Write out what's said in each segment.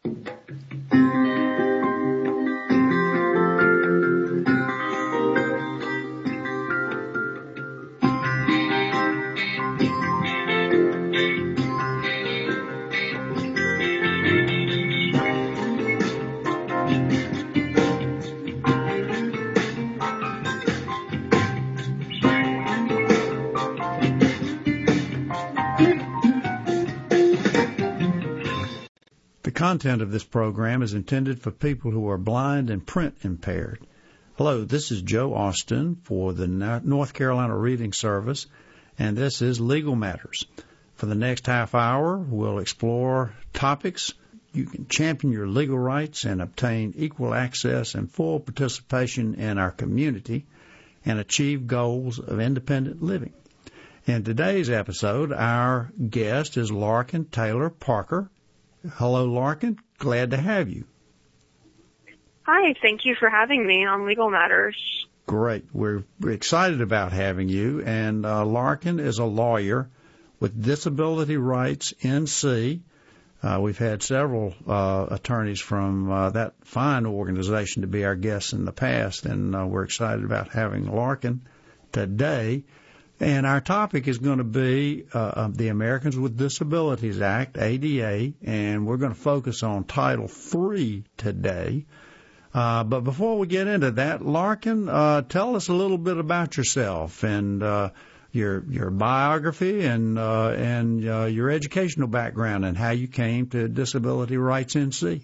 The content of this program is intended for people who are blind and print impaired. Hello, this is Joe Austin for the North Carolina Reading Service, and this is Legal Matters. For the next half hour, we'll explore topics you can champion your legal rights and obtain equal access and full participation in our community and achieve goals of independent living. In today's episode, our guest is Larkin Taylor Parker. Hello, Larkin. Glad to have you. Hi, thank you for having me on Legal Matters. Great. We're excited about having you. And Larkin is a lawyer with Disability Rights NC. We've had several attorneys from that fine organization to be our guests in the past, and we're excited about having Larkin today. And our topic is going to be the Americans with Disabilities Act, ADA, and we're going to focus on Title III today. But before we get into that, Larkin, tell us a little bit about yourself and your biography and your educational background and how you came to Disability Rights NC.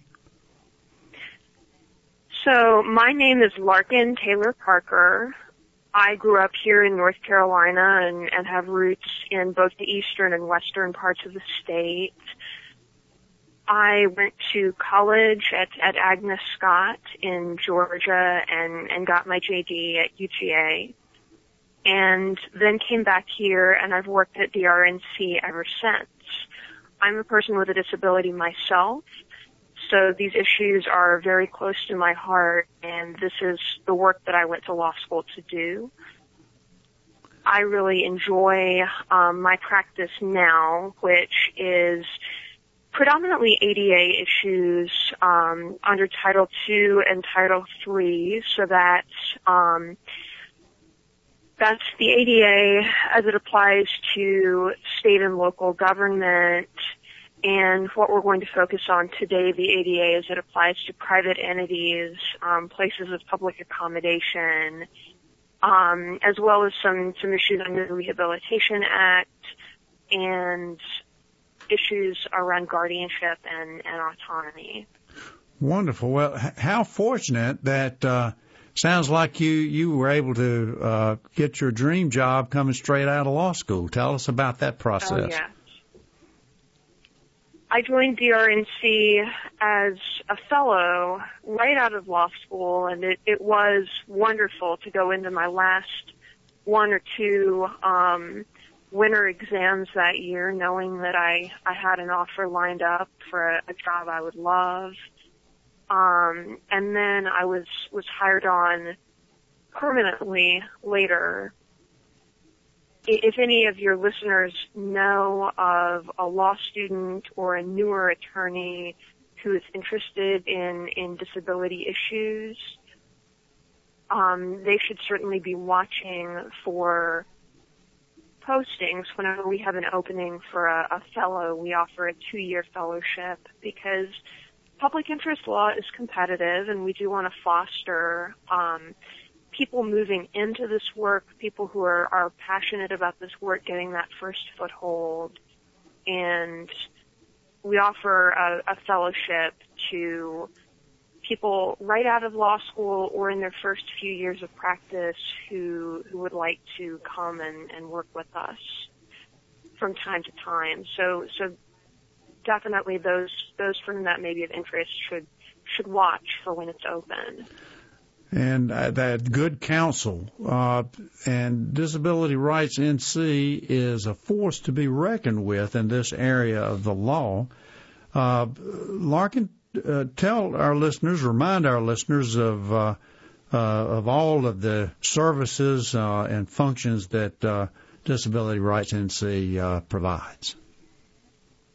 So my name is Larkin Taylor Parker. I grew up here in North Carolina and have roots in both the eastern and western parts of the state. I went to college at Agnes Scott in Georgia and got my JD at UGA, and then came back here, and I've worked at the RNC ever since. I'm a person with a disability myself, so these issues are very close to my heart, and this is the work that I went to law school to do. I really enjoy my practice now, which is predominantly ADA issues under Title II and Title III, so that's the ADA as it applies to state and local government. And what we're going to focus on today, the ADA, as it applies to private entities, places of public accommodation, as well as some issues under the Rehabilitation Act and issues around guardianship and autonomy. Wonderful. Well, how fortunate that sounds like you were able to get your dream job coming straight out of law school. Tell us about that process. Oh, yeah. I joined DRNC as a fellow right out of law school, and it was wonderful to go into my last one or two winter exams that year, knowing that I had an offer lined up for a job I would love. And then I was hired on permanently later. If any of your listeners know of a law student or a newer attorney who is interested in disability issues, they should certainly be watching for postings. Whenever we have an opening for a fellow, we offer a 2-year fellowship because public interest law is competitive, and we do want to foster people moving into this work, people who are passionate about this work, getting that first foothold. And we offer a fellowship to people right out of law school or in their first few years of practice who would like to come and work with us from time to time. So definitely those for whom that may be of interest should watch for when it's open. And that good counsel and Disability Rights NC is a force to be reckoned with in this area of the law. Larkin, tell our listeners, remind our listeners of all of the services and functions that Disability Rights NC provides.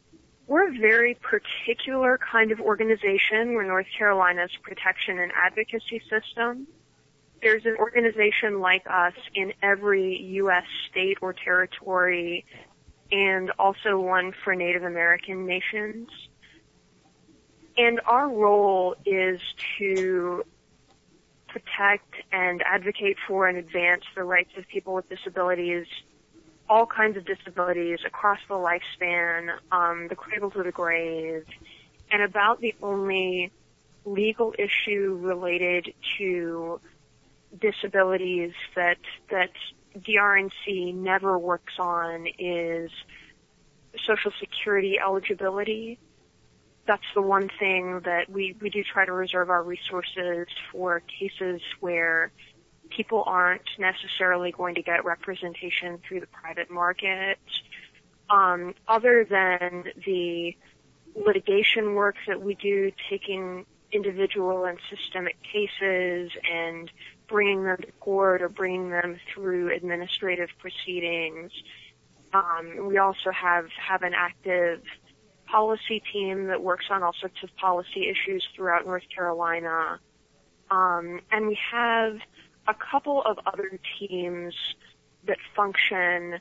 We're a very particular kind of organization. We're North Carolina's protection and advocacy system. There's an organization like us in every U.S. state or territory, and also one for Native American nations. And our role is to protect and advocate for and advance the rights of people with disabilities, all kinds of disabilities across the lifespan, the cradle to the grave, and about the only legal issue related to disabilities that DRNC never works on is Social Security eligibility. That's the one thing that we do try to reserve our resources for cases where people aren't necessarily going to get representation through the private market. Other than the litigation work that we do, taking individual and systemic cases and bringing them to court or bringing them through administrative proceedings, we also have an active policy team that works on all sorts of policy issues throughout North Carolina. And we have a couple of other teams that function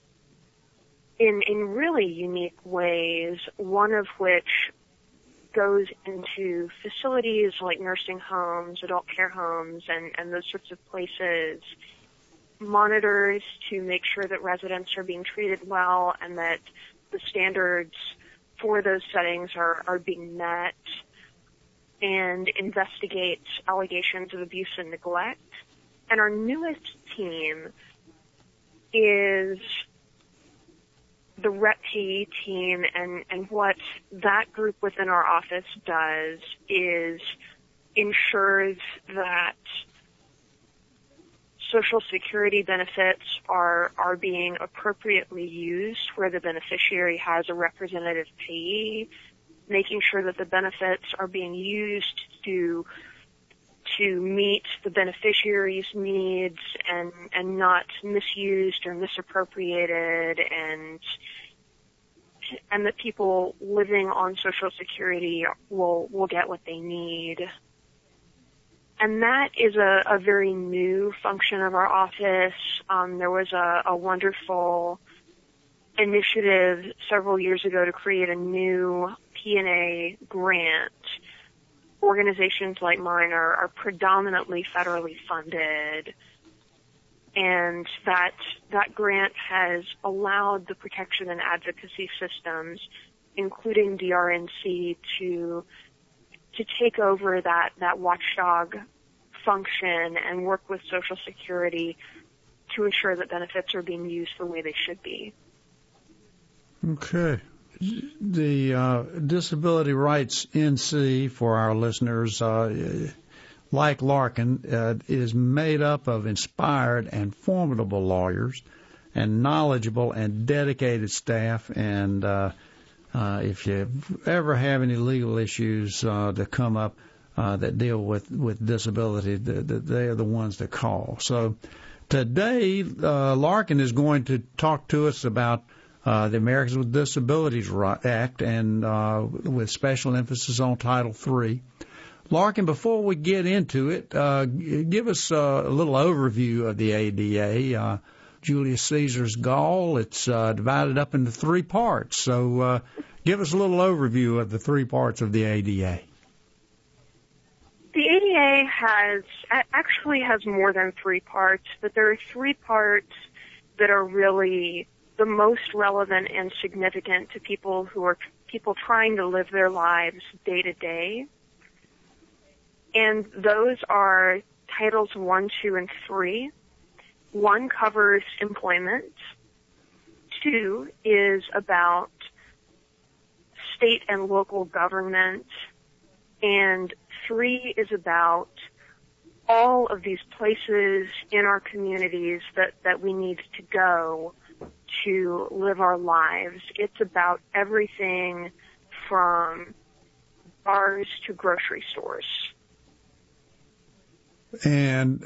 in really unique ways, one of which goes into facilities like nursing homes, adult care homes, and those sorts of places, monitors to make sure that residents are being treated well and that the standards for those settings are being met, and investigates allegations of abuse and neglect. And our newest team is the REP-PE team, and what that group within our office does is ensures that Social Security benefits are being appropriately used where the beneficiary has a representative payee, making sure that the benefits are being used to meet the beneficiary's needs and not misused or misappropriated, and that people living on Social Security will get what they need. And that is a very new function of our office. There was a wonderful initiative several years ago to create a new P&A grant. Organizations like mine are predominantly federally funded, and that grant has allowed the protection and advocacy systems, including DRNC, to take over that watchdog function and work with Social Security to ensure that benefits are being used the way they should be. Okay. The Disability Rights NC, for our listeners, like Larkin, is made up of inspired and formidable lawyers and knowledgeable and dedicated staff. And if you ever have any legal issues that come up that deal with disability, they are the ones to call. So today, Larkin is going to talk to us about the Americans with Disabilities Act, and with special emphasis on Title III. Larkin, before we get into it, give us a little overview of the ADA. Julius Caesar's Gaul, it's divided up into three parts. So give us a little overview of the three parts of the ADA. The ADA actually has more than three parts, but there are three parts that are really the most relevant and significant to people trying to live their lives day to day. And those are Titles 1, 2, and 3. 1 covers employment. 2 is about state and local government. And 3 is about all of these places in our communities that we need to go to live our lives. It's about everything from bars to grocery stores. And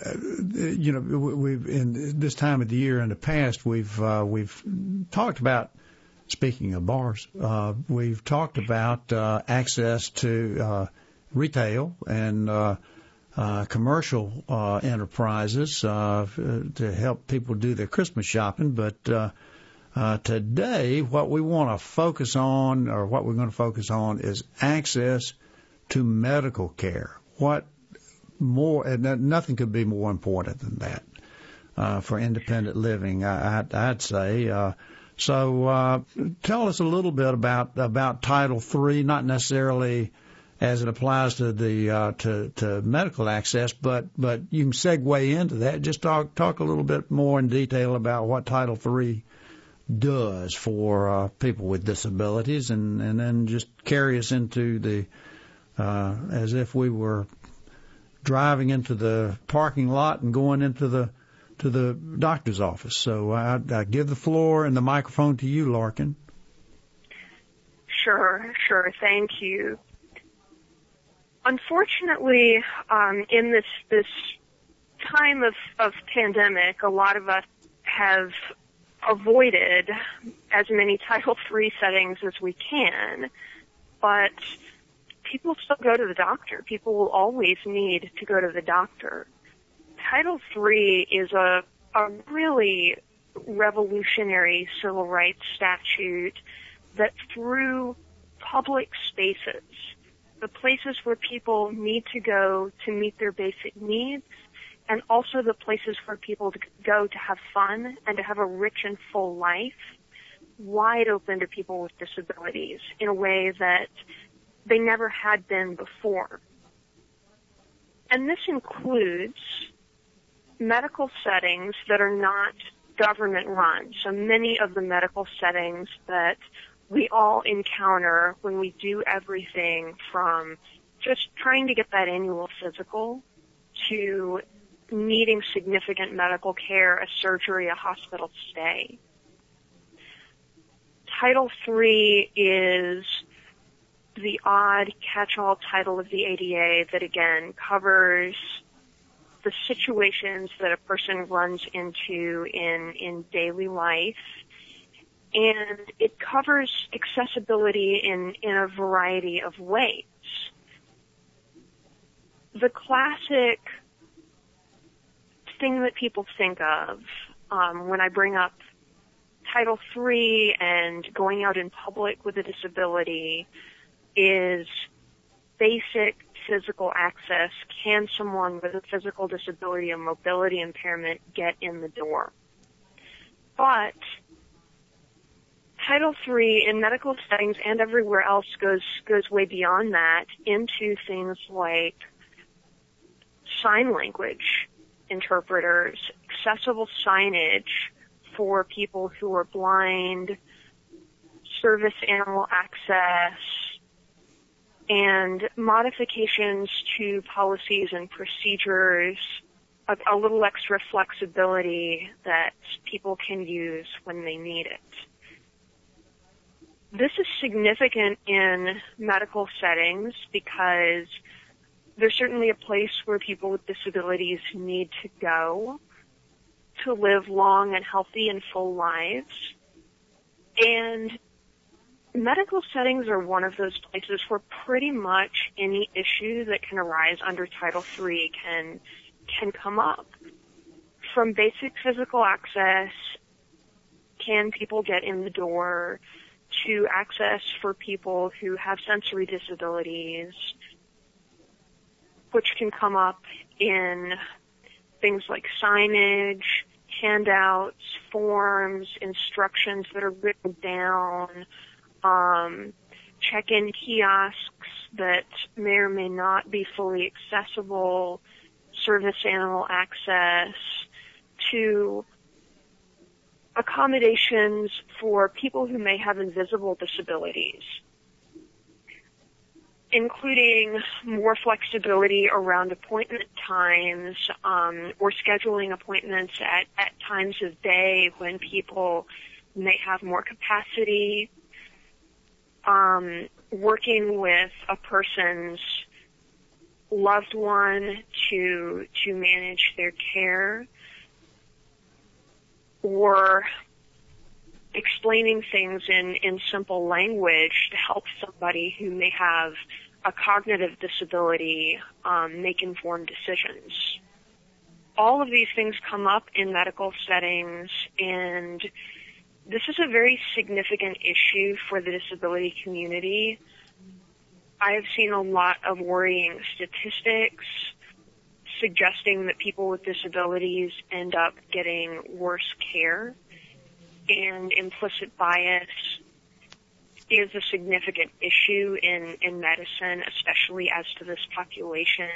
we've in this time of the year in the past we've talked about speaking of bars, we've talked about access to retail and commercial enterprises to help people do their Christmas shopping. But today, what we want to focus on, or what we're going to focus on, is access to medical care. What more? And nothing could be more important than that for independent living, I'd say. So tell us a little bit about Title III, not necessarily as it applies to the to medical access, but you can segue into that. Just talk a little bit more in detail about what Title III does for people with disabilities, and then just carry us into the as if we were driving into the parking lot and going into the doctor's office. So I give the floor and the microphone to you, Larkin. Sure. Thank you. Unfortunately, in this time of pandemic, a lot of us have avoided as many Title III settings as we can, but people still go to the doctor. People will always need to go to the doctor. Title III is a really revolutionary civil rights statute that through public spaces, the places where people need to go to meet their basic needs, and also the places where people go to have fun and to have a rich and full life, wide open to people with disabilities in a way that they never had been before. And this includes medical settings that are not government run. So many of the medical settings that we all encounter when we do everything from just trying to get that annual physical to needing significant medical care, a surgery, a hospital stay. Title III is the odd catch-all title of the ADA that, again, covers the situations that a person runs into in daily life, and it covers accessibility in a variety of ways. The classic thing that people think of when I bring up Title III and going out in public with a disability is basic physical access. Can someone with a physical disability or mobility impairment get in the door? But Title III in medical settings and everywhere else goes way beyond that into things like sign language interpreters, accessible signage for people who are blind, service animal access, and modifications to policies and procedures, a little extra flexibility that people can use when they need it. This is significant in medical settings because there's certainly a place where people with disabilities need to go to live long and healthy and full lives. And medical settings are one of those places where pretty much any issue that can arise under Title III can come up. From basic physical access, can people get in the door, to access for people who have sensory disabilities, which can come up in things like signage, handouts, forms, instructions that are written down, check-in kiosks that may or may not be fully accessible, service animal access, to accommodations for people who may have invisible disabilities, including more flexibility around appointment times or scheduling appointments at times of day when people may have more capacity, working with a person's loved one to manage their care, or explaining things in simple language to help somebody who may have a cognitive disability make informed decisions. All of these things come up in medical settings, and this is a very significant issue for the disability community. I have seen a lot of worrying statistics suggesting that people with disabilities end up getting worse care, and implicit bias is a significant issue in medicine, especially as to this population,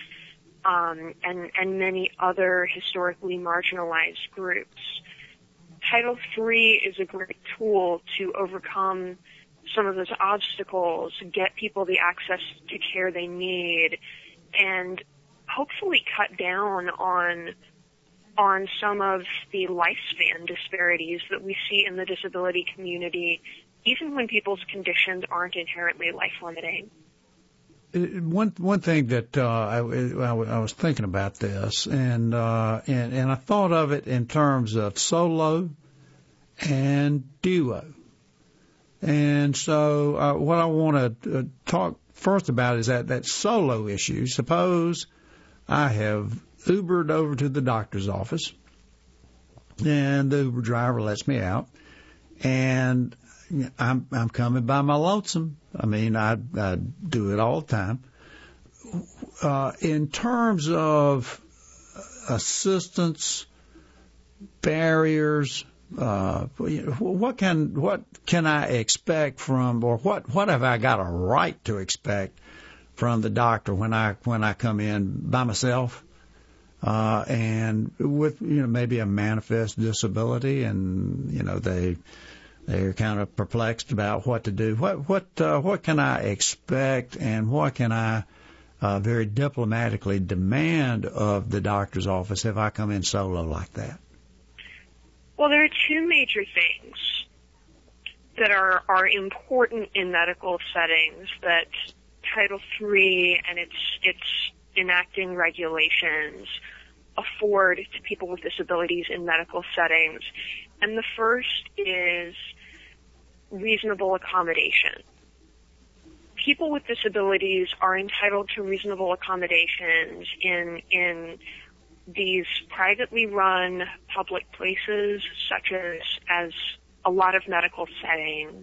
and many other historically marginalized groups. Title III is a great tool to overcome some of those obstacles, get people the access to care they need, and hopefully cut down on some of the lifespan disparities that we see in the disability community, even when people's conditions aren't inherently life-limiting. One thing that I was thinking about this, and I thought of it in terms of solo and duo. And so what I want to talk first about is that solo issue. Suppose I have Ubered over to the doctor's office, and the Uber driver lets me out, and I'm coming by my lonesome. I mean, I do it all the time. In terms of assistance, barriers, what can I expect from, or what have I got a right to expect from the doctor when I come in by myself, and with maybe a manifest disability, and they're kind of perplexed about what to do. What can I expect, and what can I very diplomatically demand of the doctor's office if I come in solo like that? Well, there are two major things that are important in medical settings that Title III and its enacting regulations afford to people with disabilities in medical settings. And the first is reasonable accommodation. People with disabilities are entitled to reasonable accommodations in these privately run public places, such as a lot of medical settings.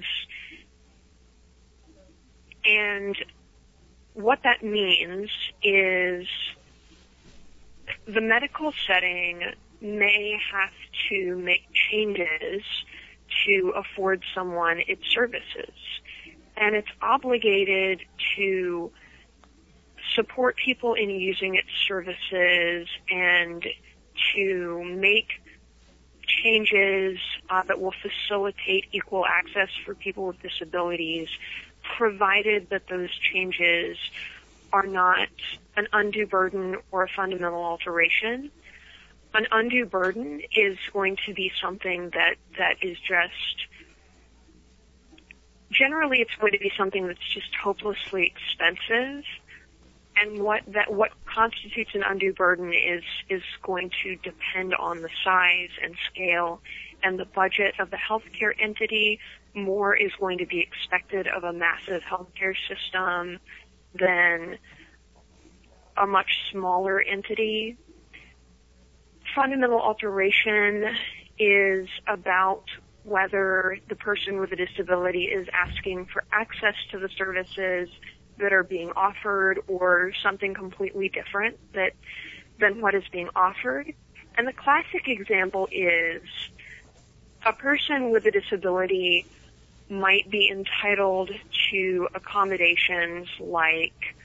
And what that means is the medical setting may have to make changes to afford someone its services. And it's obligated to support people in using its services and to make changes that will facilitate equal access for people with disabilities, provided that those changes are not an undue burden or a fundamental alteration. An undue burden is going to be something that is just, generally it's going to be something that's just hopelessly expensive. And what constitutes an undue burden is going to depend on the size and scale and the budget of the healthcare entity. More is going to be expected of a massive healthcare system than a much smaller entity. Fundamental alteration is about whether the person with a disability is asking for access to the services that are being offered or something completely different than what is being offered. And the classic example is a person with a disability might be entitled to accommodations like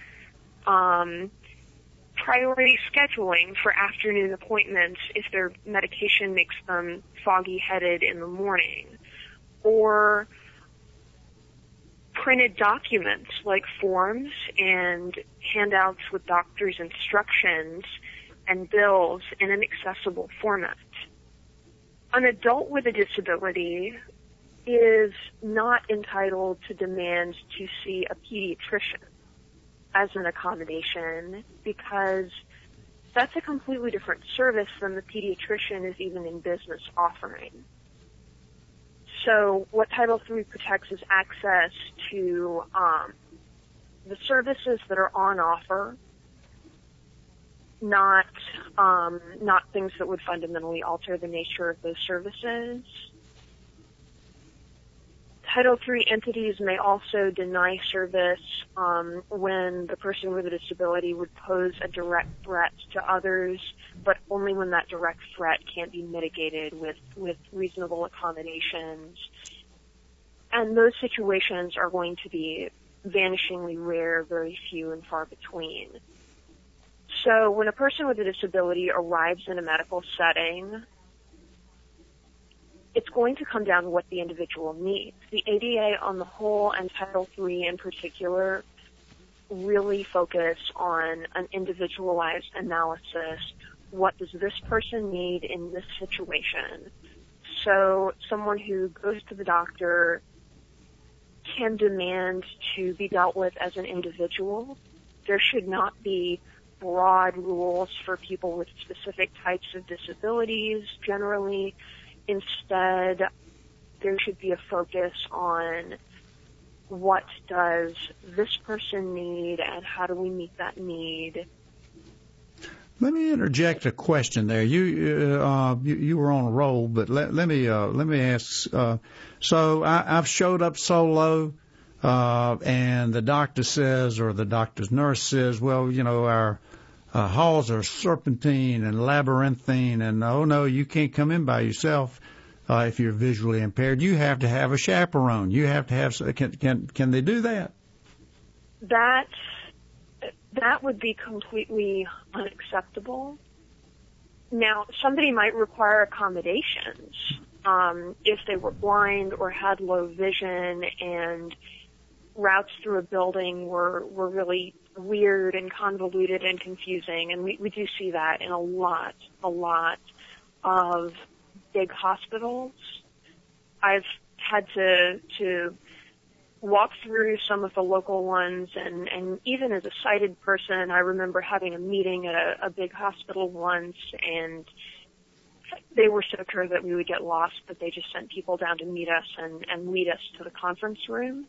priority scheduling for afternoon appointments if their medication makes them foggy-headed in the morning, or printed documents like forms and handouts with doctor's instructions and bills in an accessible format. An adult with a disability is not entitled to demand to see a pediatrician as an accommodation, because that's a completely different service than the pediatrician is even in business offering. So what Title III protects is access to the services that are on offer, not things that would fundamentally alter the nature of those services. Title III entities may also deny service when the person with a disability would pose a direct threat to others, but only when that direct threat can't be mitigated with reasonable accommodations. And those situations are going to be vanishingly rare, very few and far between. So when a person with a disability arrives in a medical setting, it's going to come down to what the individual needs. The ADA on the whole and Title III in particular really focus on an individualized analysis. What does this person need in this situation? So someone who goes to the doctor can demand to be dealt with as an individual. There should not be broad rules for people with specific types of disabilities generally. Instead, there should be a focus on what does this person need and how do we meet that need. Let me interject a question there. You were on a roll, but let me ask. So I've showed up solo, and the doctor says, or the doctor's nurse says, well, our halls are serpentine and labyrinthine, and oh no, you can't come in by yourself if you're visually impaired. You have to have a chaperone. You have to have. Can they do that? That would be completely unacceptable. Now, somebody might require accommodations if they were blind or had low vision and routes through a building were really weird and convoluted and confusing, and we do see that in a lot of big hospitals. I've had to walk through some of the local ones, and even as a sighted person, I remember having a meeting at a big hospital once, and they were so sure that we would get lost that they just sent people down to meet us and lead us to the conference room.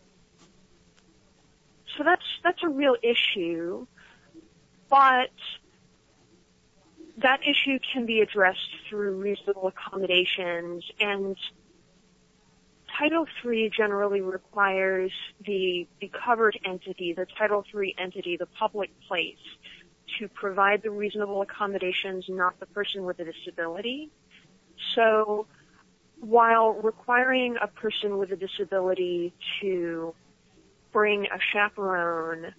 So that's a real issue, but that issue can be addressed through reasonable accommodations, and Title III generally requires the covered entity, the Title III entity, the public place, to provide the reasonable accommodations, not the person with a disability. So while requiring a person with a disability to bring a chaperone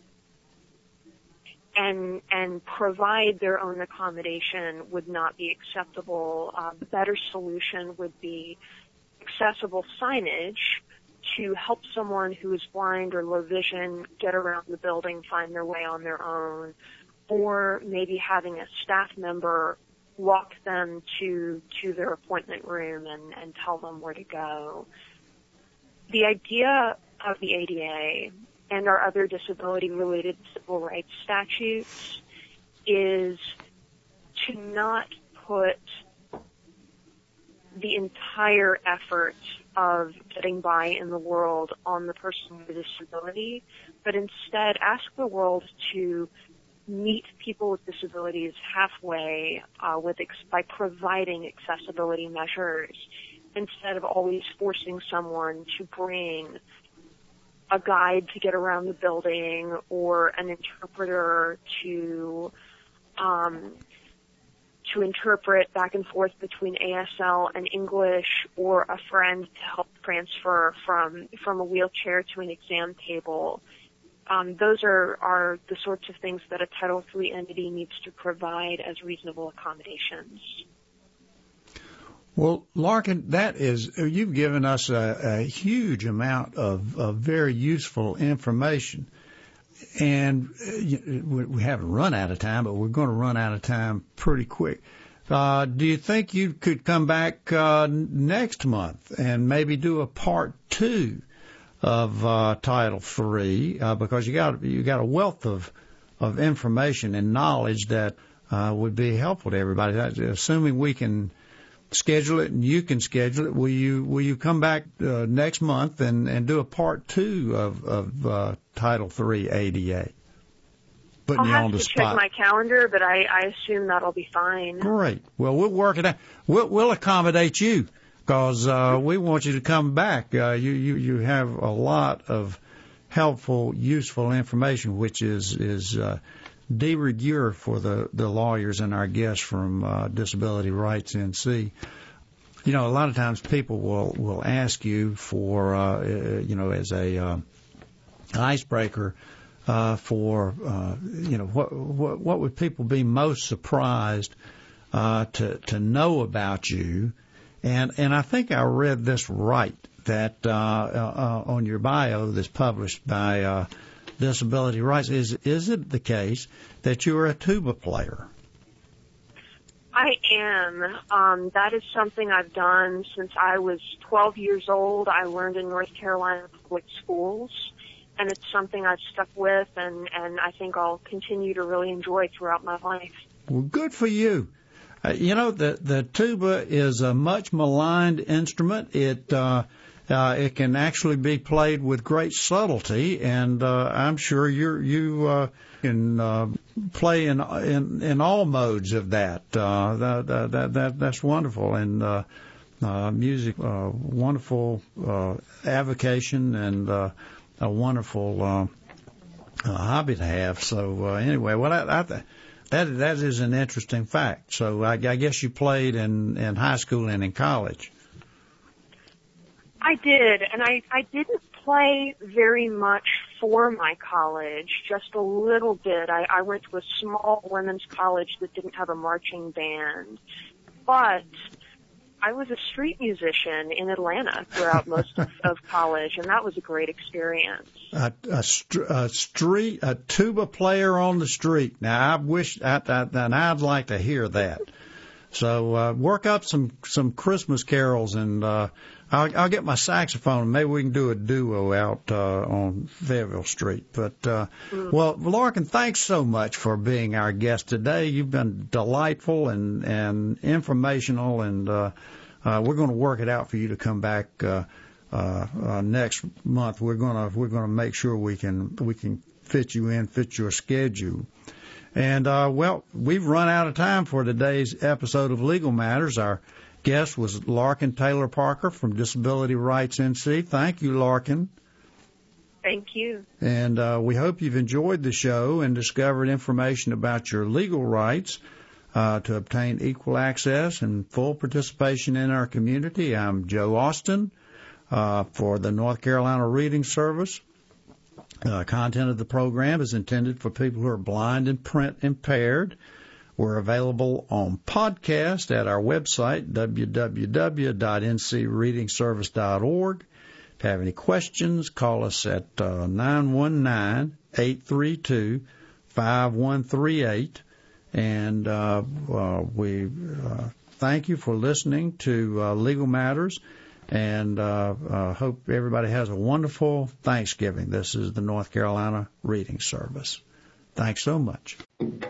and provide their own accommodation would not be acceptable, the better solution would be accessible signage to help someone who is blind or low vision get around the building, find their way on their own, or maybe having a staff member walk them to their appointment room and tell them where to go. The idea of the ADA and our other disability-related civil rights statutes is to not put the entire effort of getting by in the world on the person with a disability, but instead ask the world to meet people with disabilities halfway by providing accessibility measures instead of always forcing someone to bring a guide to get around the building or an interpreter to interpret back and forth between ASL and English, or a friend to help transfer from a wheelchair to an exam table. Those are the sorts of things that a Title III entity needs to provide as reasonable accommodations. Well, Larkin, you've given us a huge amount of very useful information. And we haven't run out of time, but we're going to run out of time pretty quick. Do you think you could come back next month and maybe do a part 2 of Title III? Because you got a wealth of information and knowledge that would be helpful to everybody. Assuming we can schedule it, and you can schedule it. Will you come back next month and do a part 2 of Title III ADA? Putting you on the spot. I'll have to check my calendar, but I assume that'll be fine. Great. Well, we'll work it out. We'll accommodate you because we want you to come back. You have a lot of helpful, useful information, which is de rigueur for the lawyers and our guests from Disability Rights NC. You know, a lot of times people will ask you for, as a icebreaker, what would people be most surprised to know about you? And I think I read this right, that on your bio that's published by Disability Rights, is it the case that you're a tuba player? I am. That is something I've done since I was 12 years old. I learned in North Carolina public schools, and it's something I've stuck with, and I think I'll continue to really enjoy throughout my life. Well, good for you. The tuba is a much maligned instrument. It can actually be played with great subtlety, and I'm sure you can play in all modes of that. That's wonderful, and music, wonderful avocation, and a wonderful hobby to have. So anyway, that is an interesting fact. So I guess you played in high school and in college. I did, and I didn't play very much for my college, just a little bit. I went to a small women's college that didn't have a marching band, but I was a street musician in Atlanta throughout most of college, and that was a great experience. A tuba player on the street. Now, I'd like to hear that. So work up some Christmas carols, and I'll get my saxophone, and maybe we can do a duo out on Fayetteville Street. But well, Larkin, thanks so much for being our guest today. You've been delightful and informational, and we're going to work it out for you to come back next month. We're going to make sure we can fit you in, fit your schedule. And, we've run out of time for today's episode of Legal Matters. Our guest was Larkin Taylor Parker from Disability Rights NC. Thank you, Larkin. Thank you. And we hope you've enjoyed the show and discovered information about your legal rights to obtain equal access and full participation in our community. I'm Joe Austin for the North Carolina Reading Service. Content of the program is intended for people who are blind and print impaired. We're available on podcast at our website, www.ncreadingservice.org. If you have any questions, call us at 919-832-5138. And we thank you for listening to Legal Matters. And hope everybody has a wonderful Thanksgiving. This is the North Carolina Reading Service. Thanks so much.